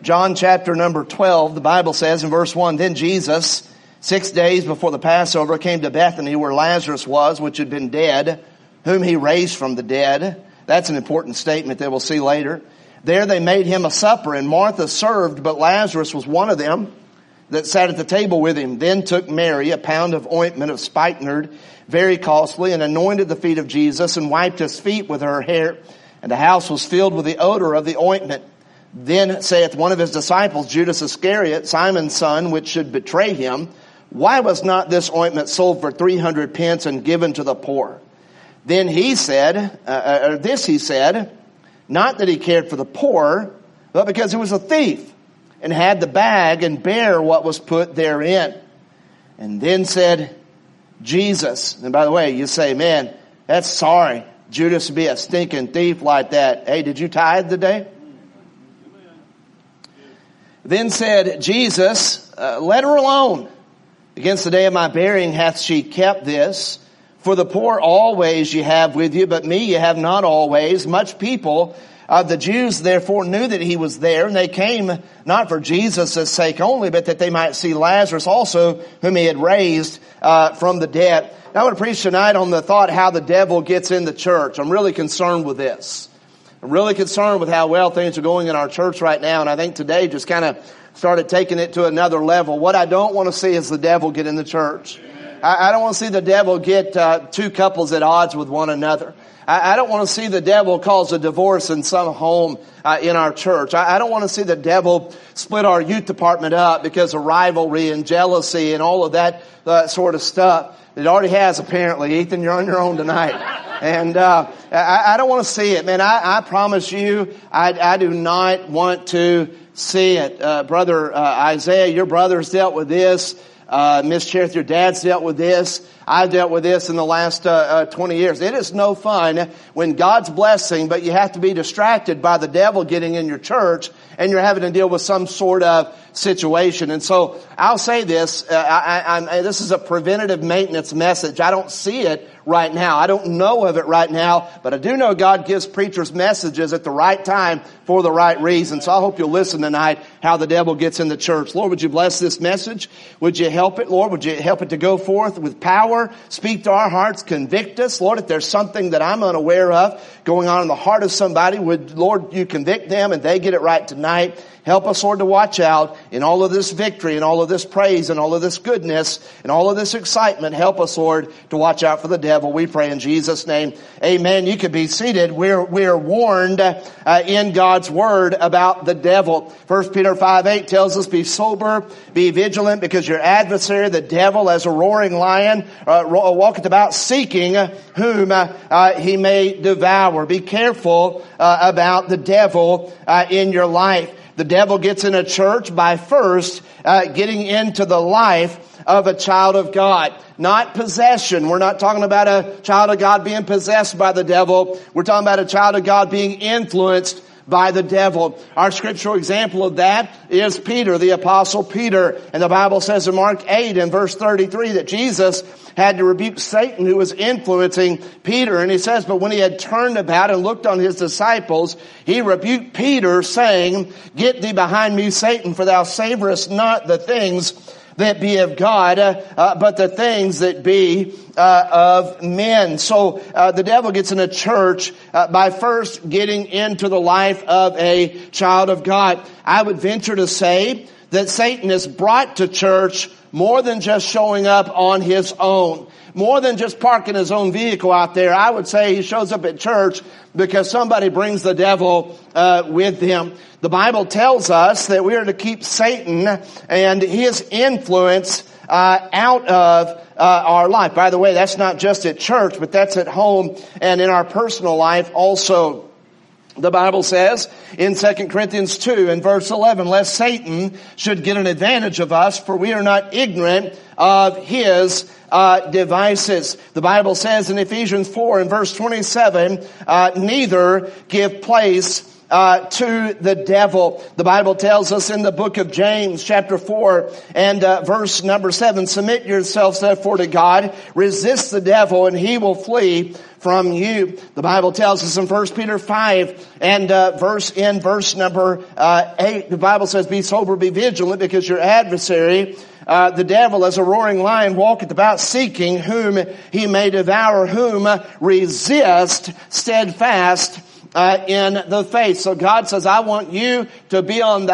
John chapter number 12, the Bible says in verse 1, Then Jesus, 6 days before the Passover, came to Bethany where Lazarus was, which had been dead, whom he raised from the dead. That's an important statement that we'll see later. There they made him a supper, and Martha served, but Lazarus was one of them that sat at the table with him. Then took Mary a pound of ointment of spikenard, very costly, and anointed the feet of Jesus, and wiped his feet with her hair. And the house was filled with the odor of the ointment. Then saith one of his disciples, Judas Iscariot, Simon's son, which should betray him, Why was not this ointment sold for 300 pence and given to the poor? Then he said, he said, not that he cared for the poor, but because he was a thief, and had the bag and bare what was put therein. And then said Jesus, and by the way, you say, man, that's sorry, Judas would be a stinking thief like that. Hey, did you tithe today? Then said Jesus, let her alone. Against the day of my burying hath she kept this. For the poor always ye have with you, but me ye have not always. Much people of the Jews therefore knew that he was there, and they came not for Jesus' sake only, but that they might see Lazarus also, whom he had raised from the dead. Now I want to preach tonight on the thought how the devil gets in the church. I'm really concerned with this. I'm really concerned with how well things are going in our church right now, and I think today just kind of started taking it to another level. What I don't want to see is the devil get in the church. I don't want to see the devil get two couples at odds with one another. I don't want to see the devil cause a divorce in some home in our church. I don't want to see the devil split our youth department up because of rivalry and jealousy and all of that sort of stuff. It already has, apparently. Ethan, you're on your own tonight. And I don't want to see it. Man, I promise you, I do not want to see it. Brother Isaiah, your brother's dealt with this. Miss Cherith, your dad's dealt with this. I've dealt with this in the last 20 years. It is no fun when God's blessing, but you have to be distracted by the devil getting in your church and you're having to deal with some sort of situation. And so I'll say this, this is a preventative maintenance message. I don't see it right now. I don't know of it right now, but I do know God gives preachers messages at the right time for the right reason. So I hope you'll listen tonight how the devil gets in the church. Lord, would you bless this message? Would you help it, Lord? Would you help it to go forth with power? Speak to our hearts, convict us. Lord, if there's something that I'm unaware of going on in the heart of somebody, would, Lord, you convict them and they get it right tonight. Help us, Lord, to watch out in all of this victory and all of this praise and all of this goodness and all of this excitement. Help us, Lord, to watch out for the devil. We pray in Jesus' name. Amen. You can be seated. We're warned in God's word about the devil. 1 Peter 5:8 tells us, be sober, be vigilant, because your adversary, the devil, as a roaring lion, walketh about seeking whom he may devour. Be careful about the devil in your life. The devil gets in a church by first getting into the life of a child of God. Not possession. We're not talking about a child of God being possessed by the devil. We're talking about a child of God being influenced by the devil. Our scriptural example of that is Peter, the apostle Peter. And the Bible says in Mark 8 and verse 33 that Jesus had to rebuke Satan who was influencing Peter. And he says, but when he had turned about and looked on his disciples, he rebuked Peter, saying, get thee behind me, Satan, for thou savorest not the things that be of God, but the things that be of men. So the devil gets in a church by first getting into the life of a child of God. I would venture to say that Satan is brought to church more than just showing up on his own, more than just parking his own vehicle out there. I would say he shows up at church because somebody brings the devil with them. The Bible tells us that we are to keep Satan and his influence out of our life. By the way, that's not just at church, but that's at home and in our personal life also. The Bible says in 2 Corinthians 2 and verse 11, lest Satan should get an advantage of us, for we are not ignorant of his devices. The Bible says in Ephesians 4 and verse 27, neither give place to the devil. The Bible tells us in the book of James chapter 4 and verse number 7, submit yourselves therefore to God, resist the devil and he will flee from you. The Bible tells us in 1 Peter 5 and verse number 8, the Bible says, be sober, be vigilant, because your adversary, the devil, as a roaring lion, walketh about seeking whom he may devour, whom resist steadfast in the faith. So God says, I want you to be on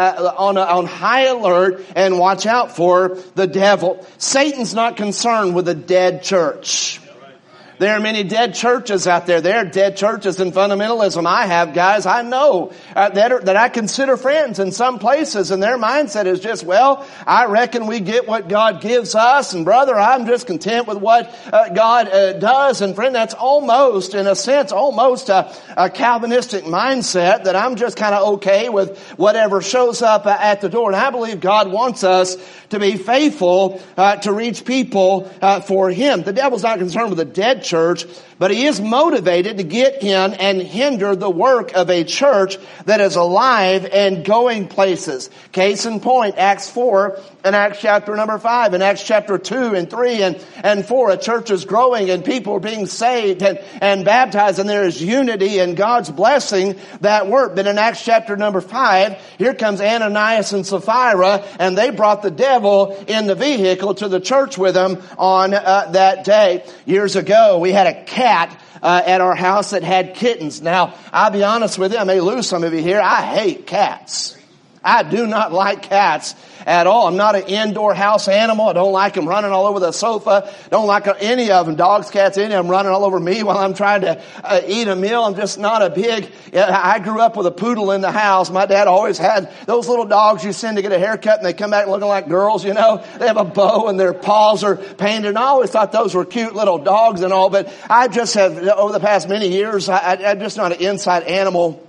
high alert and watch out for the devil. Satan's not concerned with a dead church. There are many dead churches out there. There are dead churches in fundamentalism. I have guys I know that I consider friends in some places, and their mindset is just, well, I reckon we get what God gives us, and brother, I'm just content with what God does. And friend, that's almost, in a sense, almost a Calvinistic mindset, that I'm just kind of okay with whatever shows up at the door. And I believe God wants us to be faithful to reach people for Him. The devil's not concerned with a dead church, but he is motivated to get in and hinder the work of a church that is alive and going places. Case in point, Acts 4 and Acts chapter number 5 and Acts chapter 2 and 3 and 4. A church is growing and people are being saved and baptized, and there is unity and God's blessing that work. But in Acts chapter number 5, here comes Ananias and Sapphira, and they brought the devil in the vehicle to the church with them on that day. Years ago, we had a cat at our house that had kittens. Now, I'll be honest with you, I may lose some of you here. I hate cats. I do not like cats at all. I'm not an indoor house animal. I don't like them running all over the sofa. Don't like any of them. Dogs, cats, any of them running all over me while I'm trying to eat a meal. I'm just not a big... I grew up with a poodle in the house. My dad always had those little dogs you send to get a haircut and they come back looking like girls, you know. They have a bow and their paws are painted. And I always thought those were cute little dogs and all. But I just have, over the past many years, I'm just not an inside animal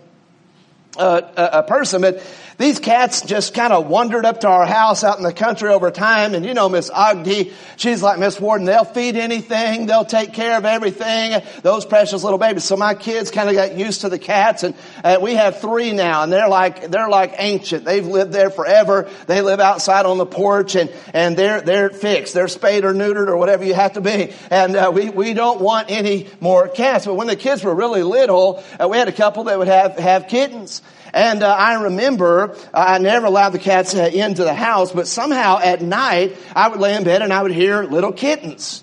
a person. But these cats just kind of wandered up to our house out in the country over time. And you know Miss Ogden, she's like Miss Warden. They'll feed anything. They'll take care of everything. Those precious little babies. So my kids kind of got used to the cats. And we have 3 now. And they're like ancient. They've lived there forever. They live outside on the porch. And they're fixed. They're spayed or neutered or whatever you have to be. And we don't want any more cats. But when the kids were really little, we had a couple that would have kittens. And I remember I never allowed the cats into the house, but somehow at night I would lay in bed and I would hear little kittens.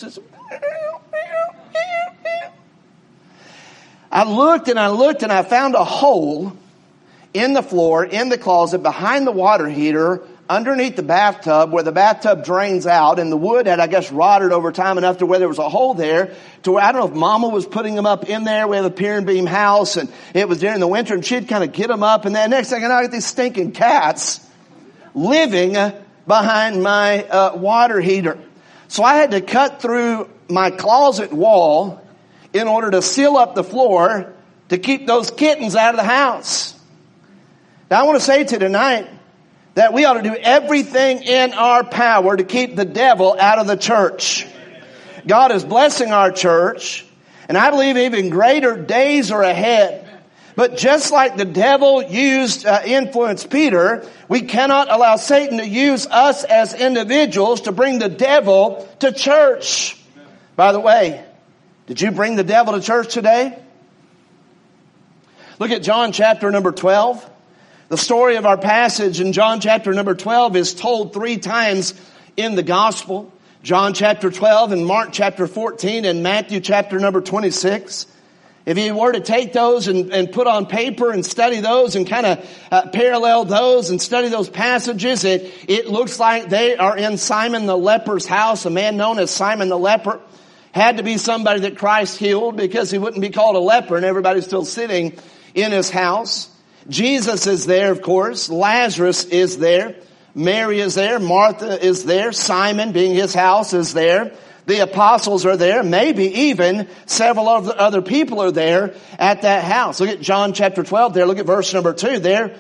I looked and I found a hole in the floor, in the closet, behind the water heater, underneath the bathtub, where the bathtub drains out, and the wood had, I guess, rotted over time enough to where there was a hole there to where, I don't know if Mama was putting them up in there. We have a pier and beam house, and it was during the winter, and she'd kind of get them up, and then next thing I know, I get these stinking cats living behind my water heater. So I had to cut through my closet wall in order to seal up the floor to keep those kittens out of the house. Now I want to say to you tonight that we ought to do everything in our power to keep the devil out of the church. God is blessing our church, and I believe even greater days are ahead. But just like the devil influenced Peter, we cannot allow Satan to use us as individuals to bring the devil to church. By the way, did you bring the devil to church today? Look at John chapter number 12. The story of our passage in John chapter number 12 is told 3 times in the gospel. John chapter 12 and Mark chapter 14 and Matthew chapter number 26. If you were to take those and put on paper and study those and kind of parallel those and study those passages, it looks like they are in Simon the leper's house. A man known as Simon the leper had to be somebody that Christ healed, because he wouldn't be called a leper and everybody's still sitting in his house. Jesus is there, of course. Lazarus is there. Mary is there. Martha is there. Simon, being his house, is there. The apostles are there. Maybe even several of the other people are there at that house. Look at John chapter 12 there. Look at verse number 2 there.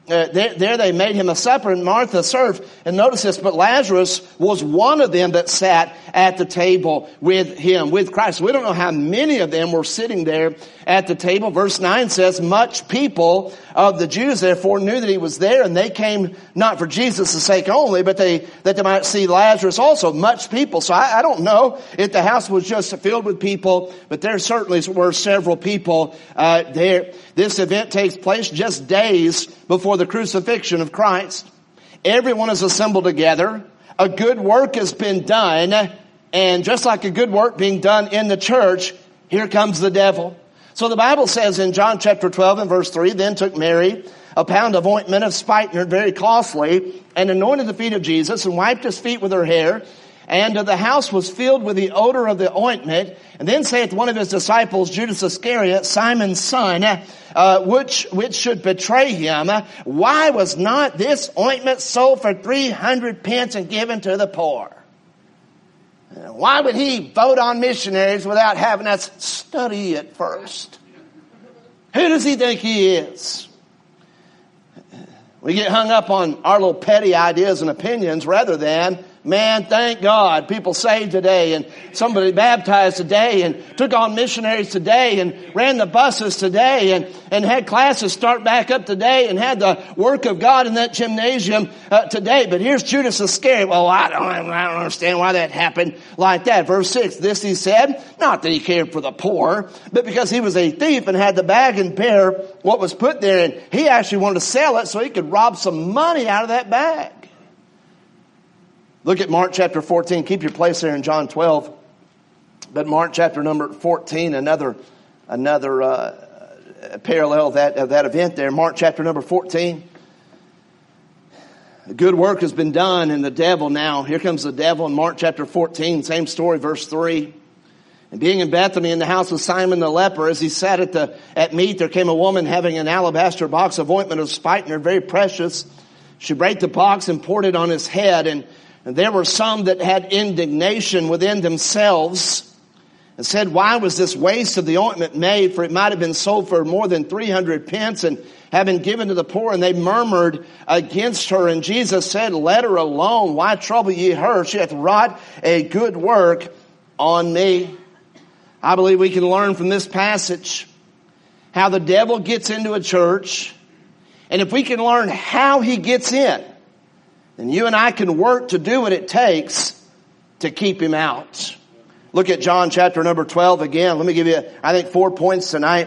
there they made him a supper, and Martha served. And notice this, but Lazarus was one of them that sat at the table with him, with Christ. We don't know how many of them were sitting there at the table. Verse 9 says, much people of the Jews therefore knew that he was there, and they came not for Jesus' sake only, but that they might see Lazarus also. Much people. So I don't know if the house was just filled with people, but there certainly were several people there. This event takes place just days before the crucifixion of Christ. Everyone is assembled together. A good work has been done. And just like a good work being done in the church, here comes the devil. So the Bible says in John chapter 12 and verse 3, then took Mary a pound of ointment of spikenard, very costly, and anointed the feet of Jesus and wiped his feet with her hair. And the house was filled with the odor of the ointment. And then saith one of his disciples, Judas Iscariot, Simon's son, which should betray him, why was not this ointment sold for 300 pence and given to the poor? Why would he vote on missionaries without having us study it first? Who does he think he is? We get hung up on our little petty ideas and opinions rather than, man, thank God, people saved today and somebody baptized today and took on missionaries today and ran the buses today and had classes start back up today and had the work of God in that gymnasium today. But here's Judas Iscariot. Well, I don't understand why that happened like that. Verse 6, this he said, not that he cared for the poor, but because he was a thief and had the bag and bear what was put there, and he actually wanted to sell it so he could rob some money out of that bag. Look at Mark chapter 14. Keep your place there in John 12. But Mark chapter number 14, another parallel of that event there. Mark chapter number 14. A good work has been done, and the devil now. Here comes the devil in Mark chapter 14. Same story, verse 3. And being in Bethany in the house of Simon the leper, as he sat at meat, there came a woman having an alabaster box of ointment of spikenard, very precious. She brake the box and poured it on his head, and there were some that had indignation within themselves and said, why was this waste of the ointment made? For it might have been sold for more than 300 pence and have been given to the poor. And they murmured against her. And Jesus said, let her alone. Why trouble ye her? She hath wrought a good work on me. I believe we can learn from this passage how the devil gets into a church. And if we can learn how he gets in, then you and I can work to do what it takes to keep him out. Look at John chapter number 12 again. Let me give you, I think, 4 points tonight.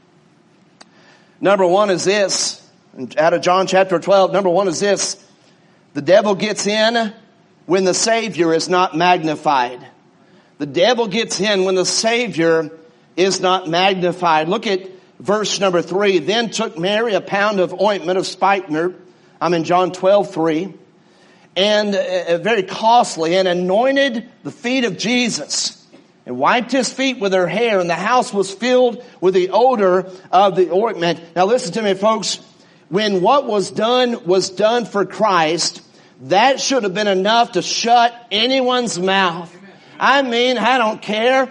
Number one is this. Out of John chapter 12, number one is this. The devil gets in when the Savior is not magnified. The devil gets in when the Savior is not magnified. Look at verse number 3. Then took Mary a pound of ointment of spikenard. I'm in John 12:3. And very costly, and anointed the feet of Jesus and wiped his feet with her hair, and the house was filled with the odor of the ointment. Now listen to me, folks. When what was done for Christ, that should have been enough to shut anyone's mouth. I mean, I don't care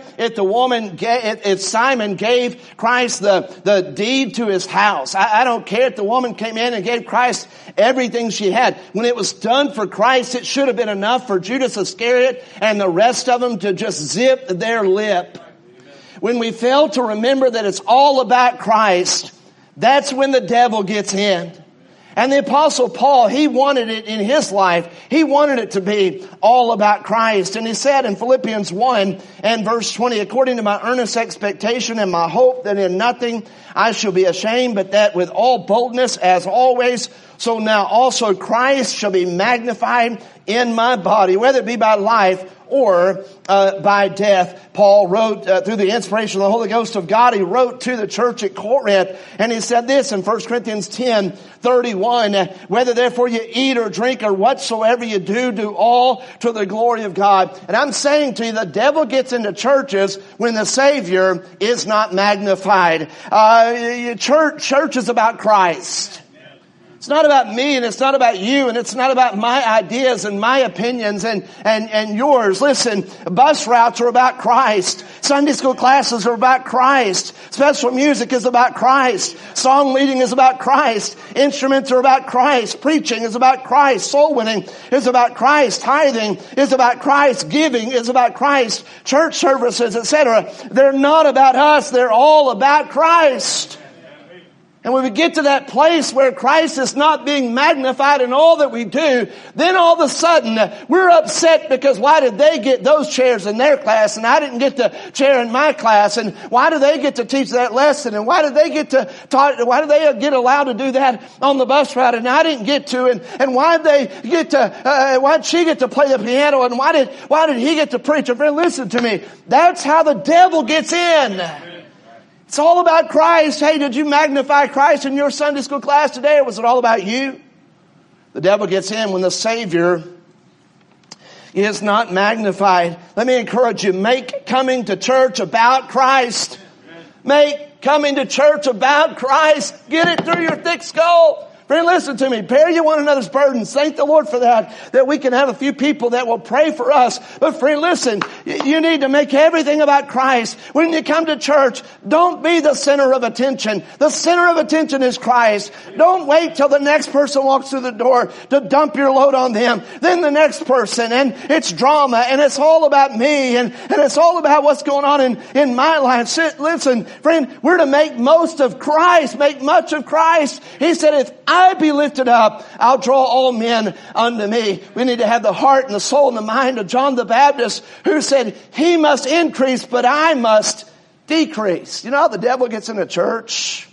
if Simon gave Christ the deed to his house. I don't care if the woman came in and gave Christ everything she had. When it was done for Christ, it should have been enough for Judas Iscariot and the rest of them to just zip their lip. When we fail to remember that it's all about Christ, that's when the devil gets in. And the Apostle Paul, he wanted it in his life. He wanted it to be all about Christ. And he said in Philippians 1 and verse 20, according to my earnest expectation and my hope that in nothing I shall be ashamed, but that with all boldness as always, so now also Christ shall be magnified in my body, whether it be by life or by death. Paul wrote through the inspiration of the Holy Ghost of God. He wrote to the church at Corinth, and he said this in 1 Corinthians 10:31, whether therefore you eat or drink or whatsoever you do, do all to the glory of God. And I'm saying to you, the devil gets into churches when the Savior is not magnified. Church is about Christ. It's not about me, and it's not about you, and it's not about my ideas and my opinions and yours. Listen, bus routes are about Christ. Sunday school classes are about Christ. Special music is about Christ. Song leading is about Christ. Instruments are about Christ. Preaching is about Christ. Soul winning is about Christ. Tithing is about Christ. Giving is about Christ. Church services, etc. They're not about us. They're all about Christ. And when we get to that place where Christ is not being magnified in all that we do, then all of a sudden we're upset because why did they get those chairs in their class and I didn't get the chair in my class? And why do they get to teach that lesson? And why did they get allowed to do that on the bus route and I didn't get to? And why did she get to play the piano? And why did he get to preach? And friend, listen to me. That's how the devil gets in. It's all about Christ. Hey, did you magnify Christ in your Sunday school class today, or was it all about you? The devil gets in when the Savior is not magnified. Let me encourage you, make coming to church about Christ. Make coming to church about Christ. Get it through your thick skull. Friend, listen to me. Bear you one another's burdens. Thank the Lord for that we can have a few people that will pray for us. But friend, listen, you need to make everything about Christ. When you come to church, don't be the center of attention. The center of attention is Christ. Don't wait till the next person walks through the door to dump your load on them. Then the next person, and it's drama, and it's all about me, and it's all about what's going on in my life. Listen, friend, we're to make most of Christ, make much of Christ. He said, if I be lifted up, I'll draw all men unto me. We need to have the heart and the soul and the mind of John the Baptist, who said, he must increase, but I must decrease. You know how the devil gets into church?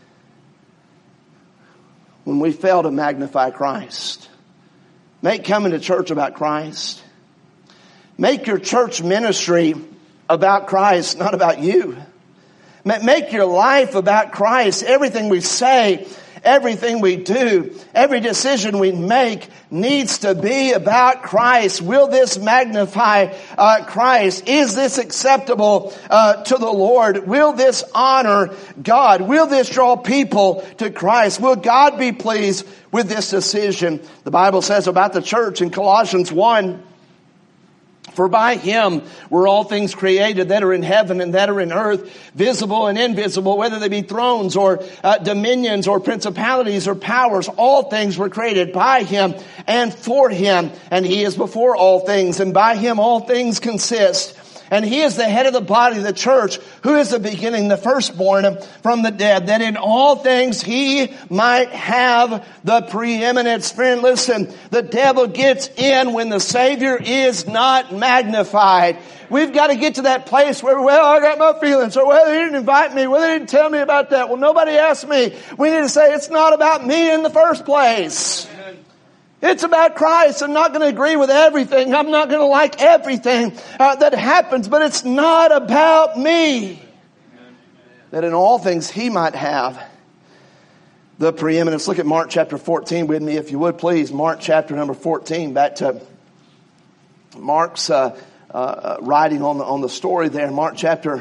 When we fail to magnify Christ. Make coming to church about Christ. Make your church ministry about Christ, not about you. Make your life about Christ. Everything we say, everything we do, every decision we make needs to be about Christ. Will this magnify Christ? Is this acceptable to the Lord? Will this honor God? Will this draw people to Christ? Will God be pleased with this decision? The Bible says about the church in Colossians 1, for by him were all things created that are in heaven and that are in earth, visible and invisible, whether they be thrones or dominions or principalities or powers. All things were created by him and for him. And he is before all things, and by him all things consist. And he is the head of the body of the church, who is the beginning, the firstborn from the dead, that in all things he might have the preeminence. Friend, listen, the devil gets in when the Savior is not magnified. We've got to get to that place where, well, I got my feelings, or well, they didn't invite me, well, they didn't tell me about that, well, nobody asked me. We need to say, it's not about me in the first place. It's about Christ. I'm not going to agree with everything. I'm not going to like everything that happens, but it's not about me. That in all things he might have the preeminence. Look at Mark chapter 14 with me, if you would, please. Mark chapter number 14. Back to Mark's writing on the story there. Mark chapter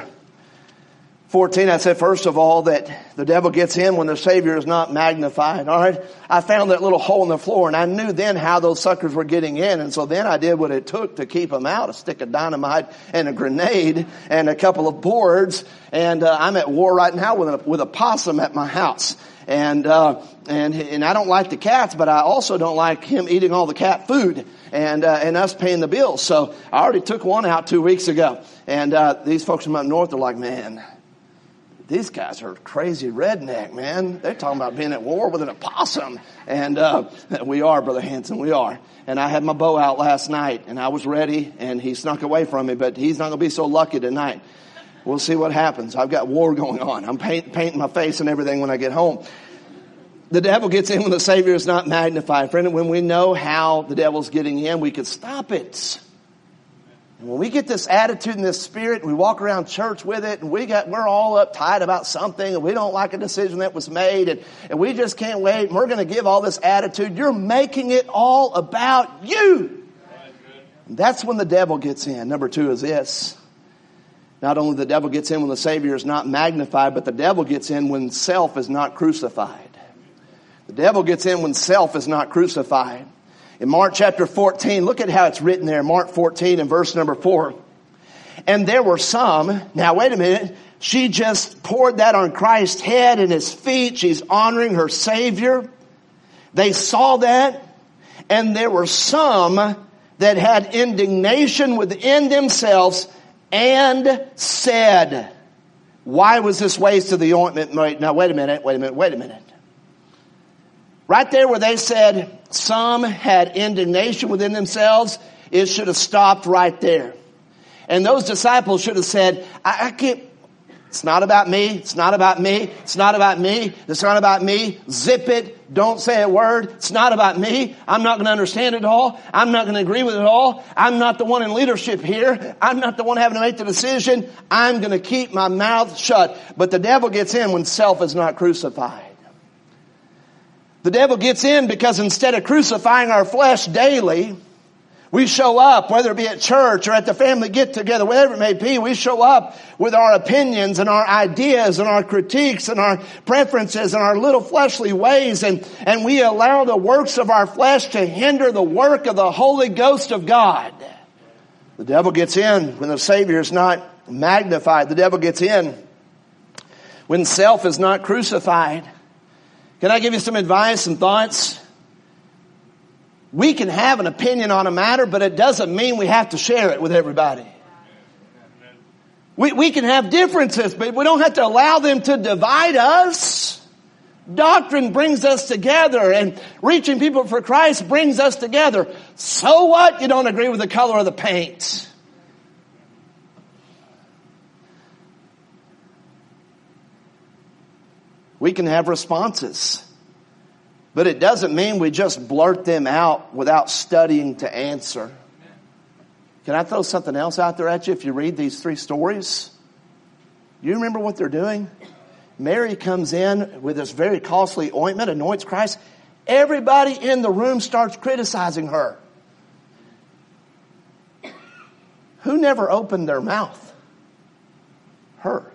14, I said, first of all, that the devil gets in when the Savior is not magnified. All right. I found that little hole in the floor, and I knew then how those suckers were getting in. And so then I did what it took to keep them out: a stick of dynamite and a grenade and a couple of boards. And I'm at war right now with a possum at my house. And I don't like the cats, but I also don't like him eating all the cat food and us paying the bills. So I already took one out 2 weeks ago. And these folks from up north are like, man, these guys are crazy redneck, man. They're talking about being at war with an opossum. And we are, Brother Hanson, we are. And I had my bow out last night, and I was ready, and he snuck away from me, but he's not going to be so lucky tonight. We'll see what happens. I've got war going on. I'm painting my face and everything when I get home. The devil gets in when the Savior is not magnified. Friend, when we know how the devil's getting in, we can stop it. And when we get this attitude and this spirit, and we walk around church with it, and we're all uptight about something, and we don't like a decision that was made, and we just can't wait, and we're going to give all this attitude, you're making it all about you. And that's when the devil gets in. Number 2 is this. Not only the devil gets in when the Savior is not magnified, but the devil gets in when self is not crucified. The devil gets in when self is not crucified. In Mark chapter 14, look at how it's written there. Mark 14 and verse number 4. And there were some, now wait a minute, she just poured that on Christ's head and his feet. She's honoring her Savior. They saw that, and there were some that had indignation within themselves and said, why was this waste of the ointment made? Now wait a minute. Right there where they said some had indignation within themselves, it should have stopped right there. And those disciples should have said, I can't, it's not about me, it's not about me, it's not about me, it's not about me, zip it, don't say a word, it's not about me, I'm not going to understand it all, I'm not going to agree with it all, I'm not the one in leadership here, I'm not the one having to make the decision, I'm going to keep my mouth shut. But the devil gets in when self is not crucified. The devil gets in because instead of crucifying our flesh daily, we show up, whether it be at church or at the family get-together, whatever it may be, we show up with our opinions and our ideas and our critiques and our preferences and our little fleshly ways, and we allow the works of our flesh to hinder the work of the Holy Ghost of God. The devil gets in when the Savior is not magnified. The devil gets in when self is not crucified. Can I give you some advice, some thoughts? We can have an opinion on a matter, but it doesn't mean we have to share it with everybody. We can have differences, but we don't have to allow them to divide us. Doctrine brings us together, and reaching people for Christ brings us together. So what? You don't agree with the color of the paint. We can have responses, but it doesn't mean we just blurt them out without studying to answer. Can I throw something else out there at you if you read these three stories? You remember what they're doing? Mary comes in with this very costly ointment, anoints Christ. Everybody in the room starts criticizing her. Who never opened their mouth? Her.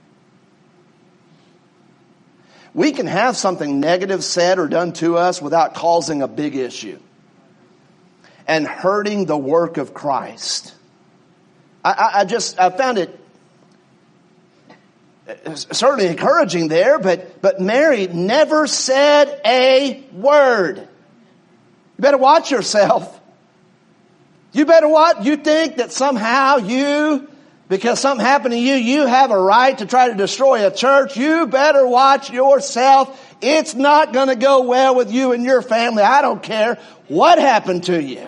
We can have something negative said or done to us without causing a big issue and hurting the work of Christ. I found it certainly encouraging there, but Mary never said a word. You better watch yourself. You better watch. You think that somehow because something happened to you, you have a right to try to destroy a church. You better watch yourself. It's not going to go well with you and your family. I don't care what happened to you.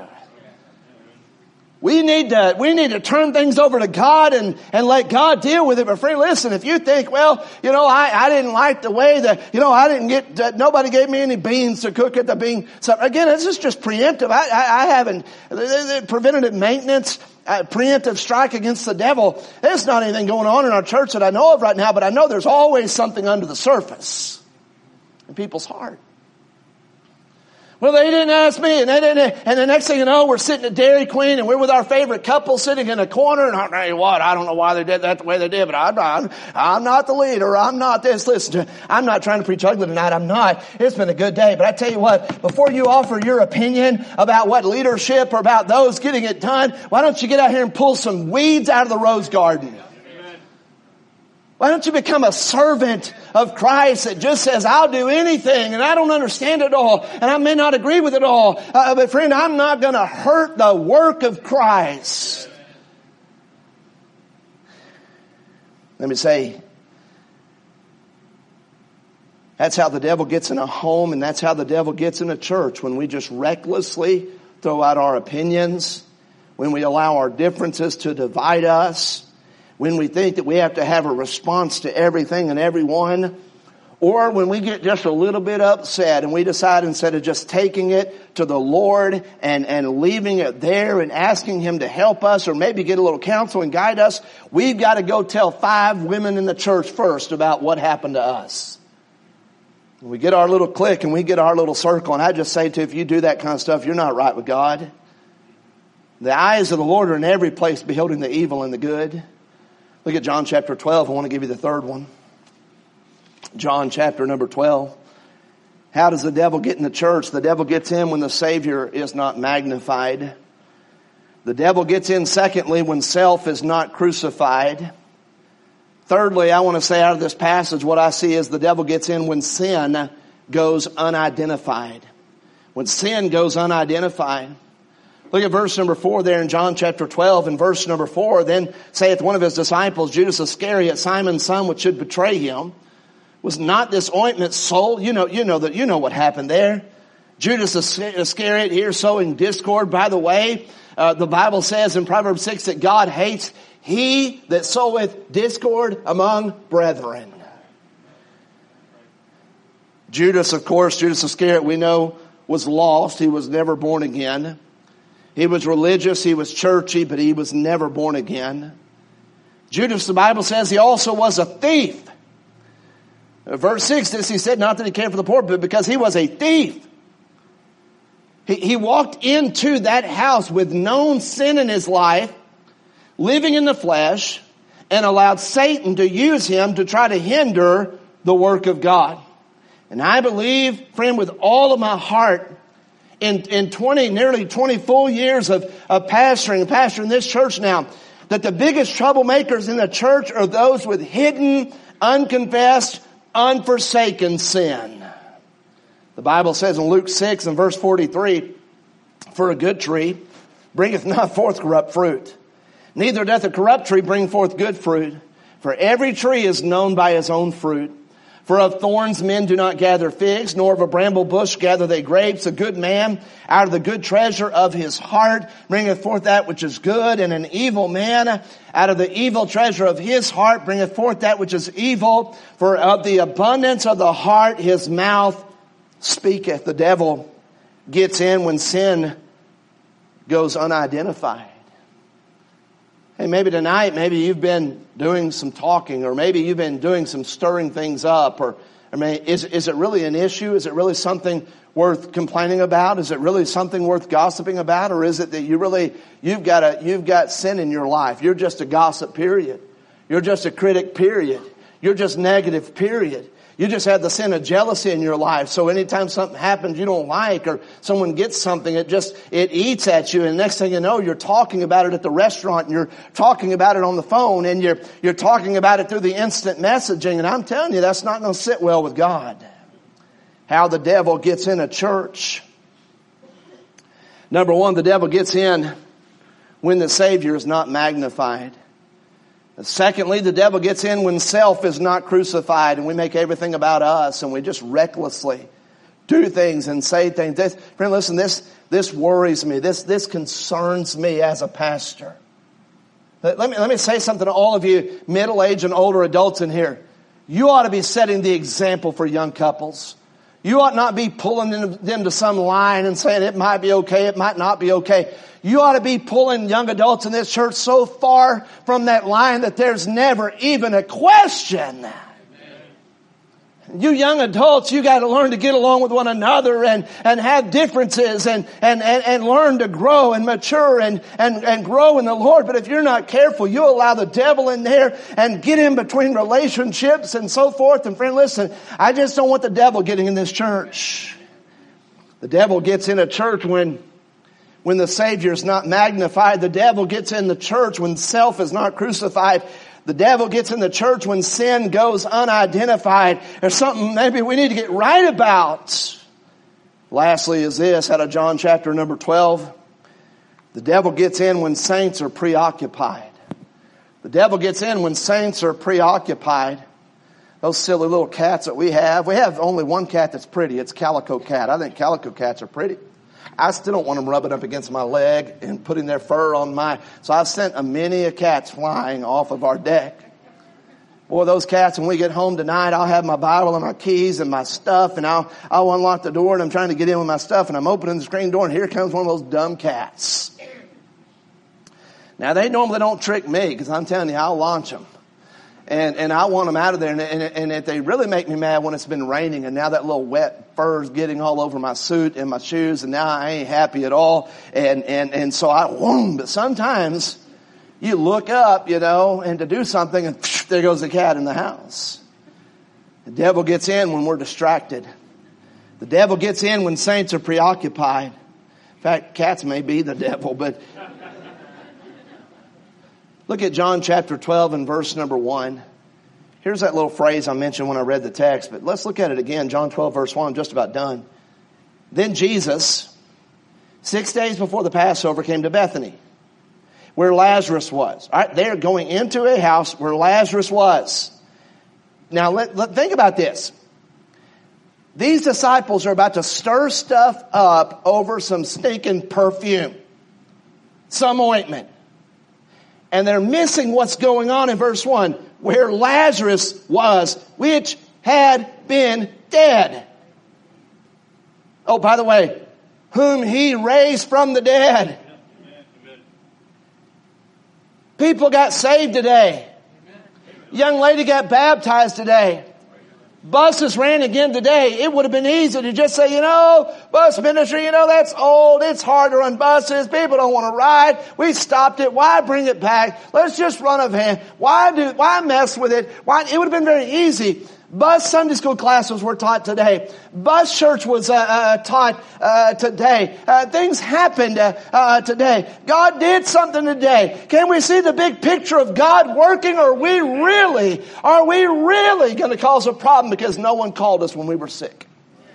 We need to turn things over to God and let God deal with it. But friend, listen, if you think, well, I didn't like the way that, I didn't get, nobody gave me any beans to cook at the bean. So again, this is just preemptive. I haven't, preventative maintenance, preemptive strike against the devil. There's not anything going on in our church that I know of right now, but I know there's always something under the surface in people's heart. Well, they didn't ask me, and the next thing you know, we're sitting at Dairy Queen, and we're with our favorite couple sitting in a corner, and I'll tell you what, I don't know why they did that the way they did, but I'm not the leader, I'm not this. Listen, I'm not trying to preach ugly tonight, I'm not. It's been a good day, but I tell you what, before you offer your opinion about what leadership or about those getting it done, why don't you get out here and pull some weeds out of the rose garden? Why don't you become a servant of Christ that just says, I'll do anything and I don't understand it all and I may not agree with it all. But friend, I'm not going to hurt the work of Christ. Let me say, that's how the devil gets in a home and that's how the devil gets in a church, when we just recklessly throw out our opinions, when we allow our differences to divide us, when we think that we have to have a response to everything and everyone, or when we get just a little bit upset and we decide instead of just taking it to the Lord and leaving it there and asking Him to help us or maybe get a little counsel and guide us, we've got to go tell 5 women in the church first about what happened to us. We get our little clique and we get our little circle, and I just say to you, if you do that kind of stuff, you're not right with God. The eyes of the Lord are in every place, beholding the evil and the good. Look at John chapter 12. I want to give you the third one. John chapter number 12. How does the devil get in the church? The devil gets in when the Savior is not magnified. The devil gets in, secondly, when self is not crucified. Thirdly, I want to say out of this passage, what I see is the devil gets in when sin goes unidentified. When sin goes unidentified. Look at verse number 4 there in John chapter 12. In verse number 4, then saith one of his disciples, Judas Iscariot, Simon's son, which should betray him, was not this ointment sold? You know what happened there. Judas Iscariot here sowing discord. By the way, the Bible says in Proverbs 6 that God hates he that soweth discord among brethren. Judas Iscariot, we know, was lost. He was never born again. He was religious, he was churchy, but he was never born again. Judas, the Bible says, he also was a thief. Verse 6, this he said, not that he cared for the poor, but because he was a thief. He walked into that house with known sin in his life, living in the flesh, and allowed Satan to use him to try to hinder the work of God. And I believe, friend, with all of my heart, in nearly 20 full years of pastoring this church now, that the biggest troublemakers in the church are those with hidden, unconfessed, unforsaken sin. The Bible says in Luke 6 and verse 43, for a good tree bringeth not forth corrupt fruit, neither doth a corrupt tree bring forth good fruit. For every tree is known by his own fruit. For of thorns men do not gather figs, nor of a bramble bush gather they grapes. A good man out of the good treasure of his heart bringeth forth that which is good, and an evil man out of the evil treasure of his heart bringeth forth that which is evil. For of the abundance of the heart his mouth speaketh. The devil gets in when sin goes unidentified. Hey, maybe tonight, maybe you've been doing some talking, or maybe you've been doing some stirring things up, or is it really an issue? Is it really something worth complaining about? Is it really something worth gossiping about? Or is it that you've got sin in your life? You're just a gossip, period. You're just a critic, period. You're just negative, period. You just have the sin of jealousy in your life. So anytime something happens you don't like, or someone gets something, it eats at you. And next thing you know, you're talking about it at the restaurant, and you're talking about it on the phone, and you're talking about it through the instant messaging. And I'm telling you, that's not going to sit well with God. How the devil gets in a church. Number one, the devil gets in when the Savior is not magnified. Secondly, the devil gets in when self is not crucified, and we make everything about us, and we just recklessly do things and say things. Friend, listen, this worries me. This concerns me as a pastor. Let me say something to all of you middle-aged and older adults in here. You ought to be setting the example for young couples. You ought not be pulling them to some line and saying it might be okay, it might not be okay. You ought to be pulling young adults in this church so far from that line that there's never even a question. You young adults, you got to learn to get along with one another and have differences and learn to grow and mature and grow in the Lord. But if you're not careful, you allow the devil in there and get in between relationships and so forth. And friend, listen, I just don't want the devil getting in this church. The devil gets in a church when the Savior is not magnified. The devil gets in the church when self is not crucified. The devil gets in the church when sin goes unidentified. There's something maybe we need to get right about. Lastly is this, out of John chapter number 12. The devil gets in when saints are preoccupied. The devil gets in when saints are preoccupied. Those silly little cats that we have only one cat that's pretty. It's Calico Cat. I think Calico Cats are pretty. I still don't want them rubbing up against my leg and putting their fur on so I've sent a many a cats flying off of our deck. Boy, those cats, when we get home tonight, I'll have my Bible and my keys and my stuff, and I'll unlock the door, and I'm trying to get in with my stuff, and I'm opening the screen door, and here comes one of those dumb cats. Now, they normally don't trick me, because I'm telling you, I'll launch them. And I want them out of there. And if they really make me mad when it's been raining and now that little wet fur is getting all over my suit and my shoes, and now I ain't happy at all. And so I want them. But sometimes you look up, and to do something, and there goes the cat in the house. The devil gets in when we're distracted. The devil gets in when saints are preoccupied. In fact, cats may be the devil, but look at John chapter 12 and verse number 1. Here's that little phrase I mentioned when I read the text, but let's look at it again. John 12 verse 1, I'm just about done. Then Jesus, 6 days before the Passover, came to Bethany, where Lazarus was. All right, they're going into a house where Lazarus was. Now, think about this. These disciples are about to stir stuff up over some stinking perfume, some ointment. And they're missing what's going on in verse 1, where Lazarus was, which had been dead. Oh, by the way, whom he raised from the dead. People got saved today. Young lady got baptized today. Buses ran again today. It would have been easy to just say, bus ministry, that's old. It's hard to run buses. People don't want to ride. We stopped it. Why bring it back? Let's just run a van. Why mess with it? It would have been very easy. Bus Sunday school classes were taught today. Bus church was taught today. Things happened today. God did something today. Can we see the big picture of God working? Or are we really going to cause a problem because no one called us when we were sick?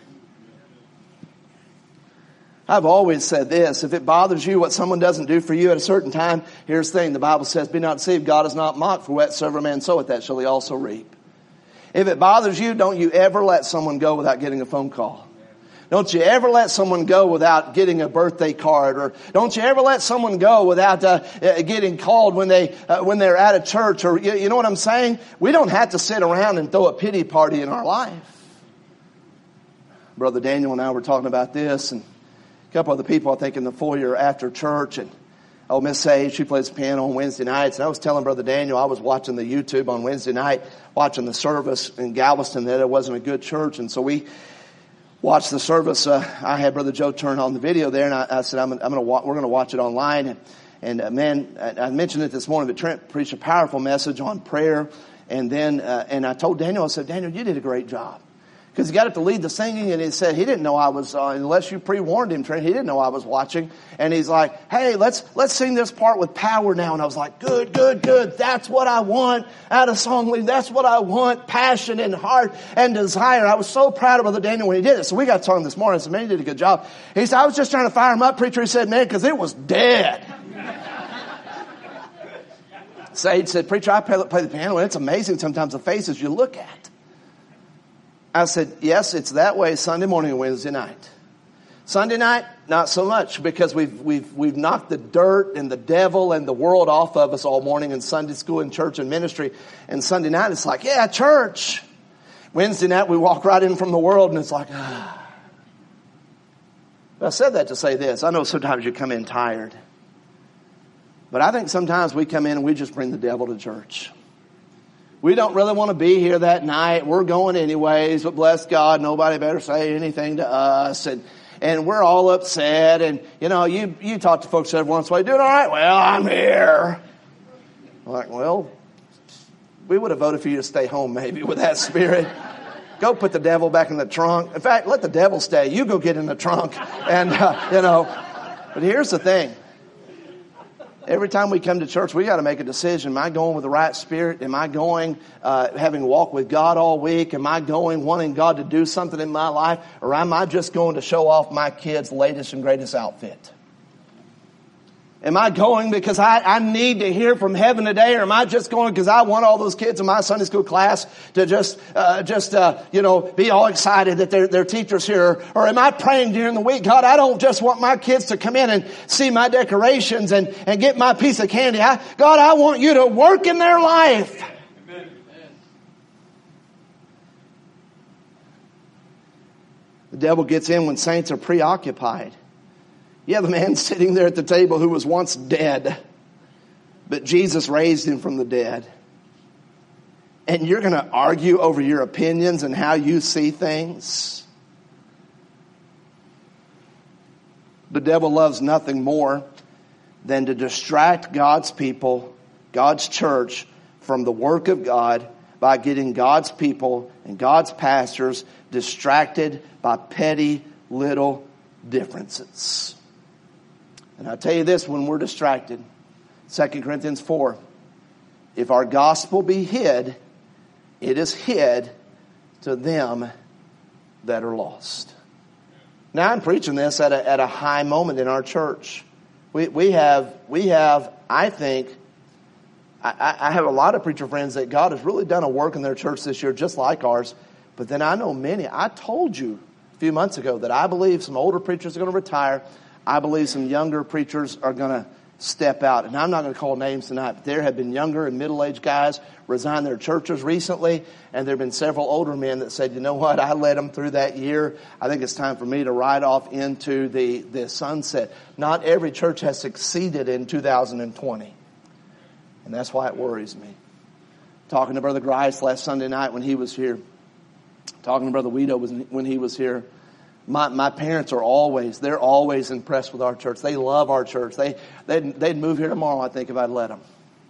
I've always said this: if it bothers you what someone doesn't do for you at a certain time, here's the thing. The Bible says, "Be not deceived, God is not mocked, for whatsoever man soweth, that shall he also reap." If it bothers you, don't you ever let someone go without getting a phone call. Don't you ever let someone go without getting a birthday card, or don't you ever let someone go without getting called when they're at a church, or you know what I'm saying? We don't have to sit around and throw a pity party in our life. Brother Daniel and I were talking about this, and a couple other people, I think, in the foyer after church, and Miss Sage, she plays piano on Wednesday nights. And I was telling Brother Daniel, I was watching the YouTube on Wednesday night, watching the service in Galveston, that it wasn't a good church. And so we watched the service. I had Brother Joe turn on the video there, and I said, we're going to watch it online. And man, I mentioned it this morning, but Trent preached a powerful message on prayer. And then, and I told Daniel, I said, Daniel, you did a great job. Because he got up to lead the singing, and he said he didn't know I was, unless you pre-warned him, Trent, he didn't know I was watching. And he's like, hey, let's sing this part with power now. And I was like, good. That's what I want out of song leading. That's what I want, passion and heart and desire. I was so proud of Brother Daniel when he did it. So we got talking this morning. I said, man, he did a good job. He said, I was just trying to fire him up, preacher. He said, man, because it was dead. Sage said, preacher, I play the piano, and it's amazing sometimes the faces you look at. I said, yes, it's that way Sunday morning and Wednesday night. Sunday night, not so much, because we've knocked the dirt and the devil and the world off of us all morning in Sunday school and church and ministry. And Sunday night, it's like, yeah, church. Wednesday night, we walk right in from the world, and it's like, ah. But I said that to say this. I know sometimes you come in tired. But I think sometimes we come in and we just bring the devil to church. We don't really want to be here that night. We're going anyways, but bless God, nobody better say anything to us. And we're all upset. And, you talk to folks every once in a while, doing all right? Well, I'm here. I'm like, well, we would have voted for you to stay home maybe with that spirit. Go put the devil back in the trunk. In fact, let the devil stay. You go get in the trunk. And, but here's the thing. Every time we come to church, we got to make a decision. Am I going with the right spirit? Am I going having walked with God all week? Am I going wanting God to do something in my life? Or am I just going to show off my kids' latest and greatest outfit? Am I going because I need to hear from heaven today? Or am I just going because I want all those kids in my Sunday school class to just be all excited that their teacher's here? Or am I praying during the week, God, I don't just want my kids to come in and see my decorations and get my piece of candy. God, I want you to work in their life. Amen. The devil gets in when saints are preoccupied. Yeah, the man sitting there at the table who was once dead, but Jesus raised him from the dead. And you're going to argue over your opinions and how you see things? The devil loves nothing more than to distract God's people, God's church, from the work of God by getting God's people and God's pastors distracted by petty little differences. And I tell you this, when we're distracted, 2 Corinthians 4, if our gospel be hid, it is hid to them that are lost. Now I'm preaching this at a high moment in our church. We have, I think, I have a lot of preacher friends that God has really done a work in their church this year, just like ours. But then I know many. I told you a few months ago that I believe some older preachers are going to retire. I believe some younger preachers are going to step out. And I'm not going to call names tonight, but there have been younger and middle-aged guys resign their churches recently. And there have been several older men that said, you know what, I led them through that year. I think it's time for me to ride off into the sunset. Not every church has succeeded in 2020. And that's why it worries me. Talking to Brother Grice last Sunday night when he was here. Talking to Brother Weedo when he was here. My parents are they're always impressed with our church. They love our church. They'd move here tomorrow, I think, if I'd let them.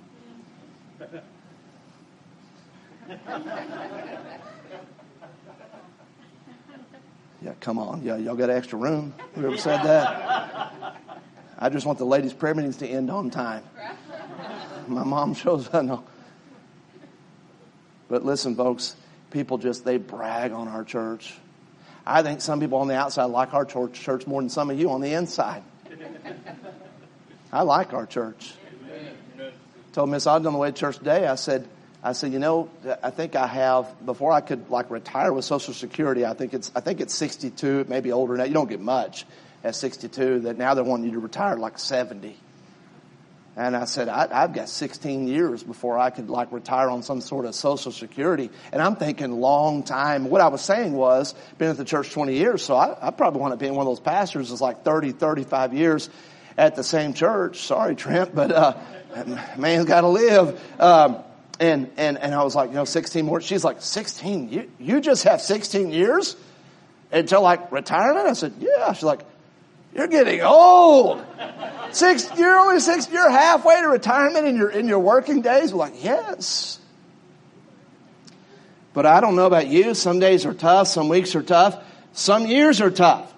Yeah, come on. Yeah, y'all got extra room. Whoever said that? I just want the ladies' prayer meetings to end on time. My mom shows up. No. But listen, folks, people they brag on our church. I think some people on the outside like our church more than some of you on the inside. I like our church. Told Miss Ogden on the way to church today, I said, you know, I think I have, before I could retire with Social Security, I think it's 62, it may be older now. You don't get much at 62, that now they're wanting you to retire 70. And I said, I've got 16 years before I could retire on some sort of Social Security. And I'm thinking long time. What I was saying was, been at the church 20 years, so I probably want to be one of those pastors that's 30, 35 years at the same church. Sorry, Trent, but man's got to live. And I was like, 16 more. She's like, 16? You just have 16 years until retirement? I said, yeah. She's like, you're getting old. You're halfway to retirement in your working days. We're like, yes. But I don't know about you. Some days are tough. Some weeks are tough. Some years are tough.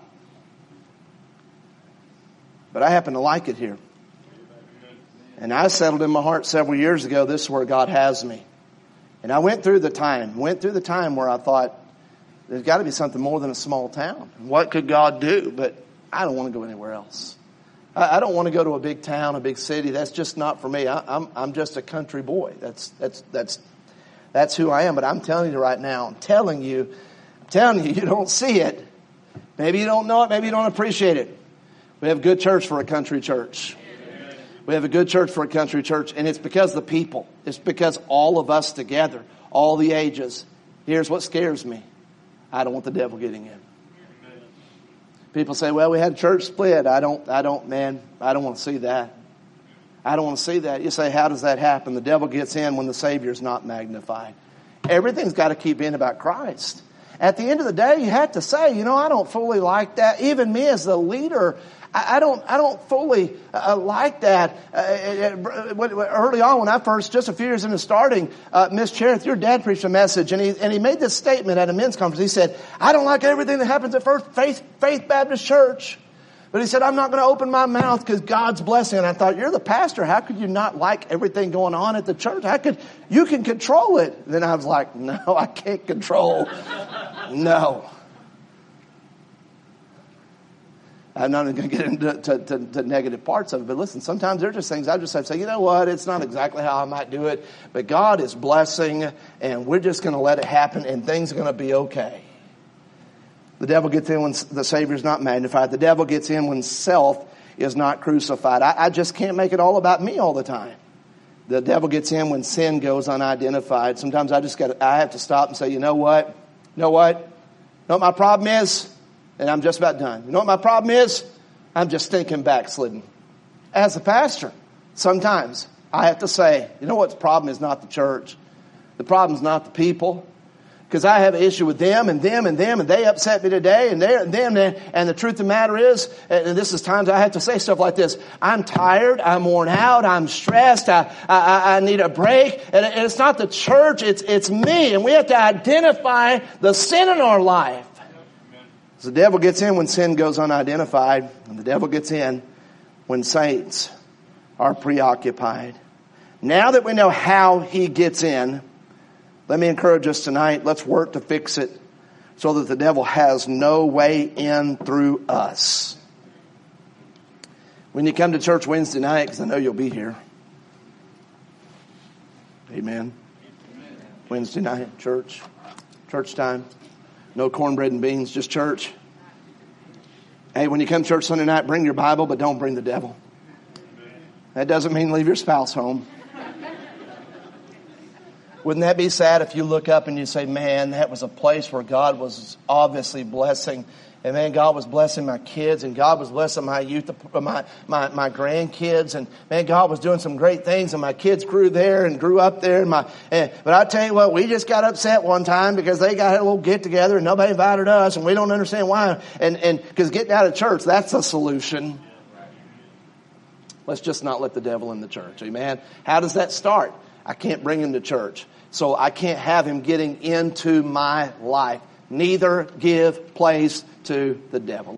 But I happen to like it here. And I settled in my heart several years ago, this is where God has me. And I went through the time where I thought, there's got to be something more than a small town. What could God do? But I don't want to go anywhere else. I don't want to go to a big town, a big city. That's just not for me. I'm just a country boy. That's who I am. But I'm telling you right now, I'm telling you, you don't see it. Maybe you don't know it. Maybe you don't appreciate it. We have a good church for a country church. We have a good church for a country church. And it's because the people. It's because all of us together, all the ages. Here's what scares me. I don't want the devil getting in. People say, well, we had church split. I don't want to see that. I don't want to see that. You say, how does that happen? The devil gets in when the Savior's not magnified. Everything's got to keep being about Christ. At the end of the day, you have to say, I don't fully like that. Even me as the leader, I don't fully like that. Early on, when I first, just a few years into starting, Miss Cherith, your dad preached a message, and he made this statement at a men's conference. He said, I don't like everything that happens at First Faith Baptist Church. But he said, I'm not going to open my mouth because God's blessing. And I thought, you're the pastor. How could you not like everything going on at the church? You can control it. Then I was like, no, I can't control. No. I'm not going to get into negative parts of it. But listen, sometimes there are just things I just have to say, you know what? It's not exactly how I might do it. But God is blessing, and we're just going to let it happen, and things are going to be okay. The devil gets in when the Savior's not magnified. The devil gets in when self is not crucified. I just can't make it all about me all the time. The devil gets in when sin goes unidentified. Sometimes I have to stop and say, you know what? You know what my problem is? And I'm just about done. You know what my problem is? I'm just thinking backslidden. As a pastor, sometimes I have to say, you know what the problem is? Not the church. The problem is not the people. because I have an issue with them and them and them, and they upset me today, and them. And the truth of the matter is, and this is times I have to say stuff like this, I'm tired, I'm worn out, I'm stressed, I need a break. And it's not the church, it's me. And we have to identify the sin in our life. The devil gets in when sin goes unidentified, and the devil gets in when saints are preoccupied. Now that we know how he gets in, let me encourage us tonight, let's work to fix it so that the devil has no way in through us. When you come to church Wednesday night, because I know you'll be here. Amen. Wednesday night, church time. No cornbread and beans, just church. Hey, when you come to church Sunday night, bring your Bible, but don't bring the devil. That doesn't mean leave your spouse home. Wouldn't that be sad if you look up and you say, man, that was a place where God was obviously blessing. And man, God was blessing my kids, and God was blessing my youth, my grandkids, and man, God was doing some great things, and my kids grew there and grew up there. But I tell you what, we just got upset one time because they got a little get together and nobody invited us, and we don't understand why. And because getting out of church, that's a solution. Let's just not let the devil in the church. Amen. How does that start? I can't bring him to church, so I can't have him getting into my life. Neither give place to the devil.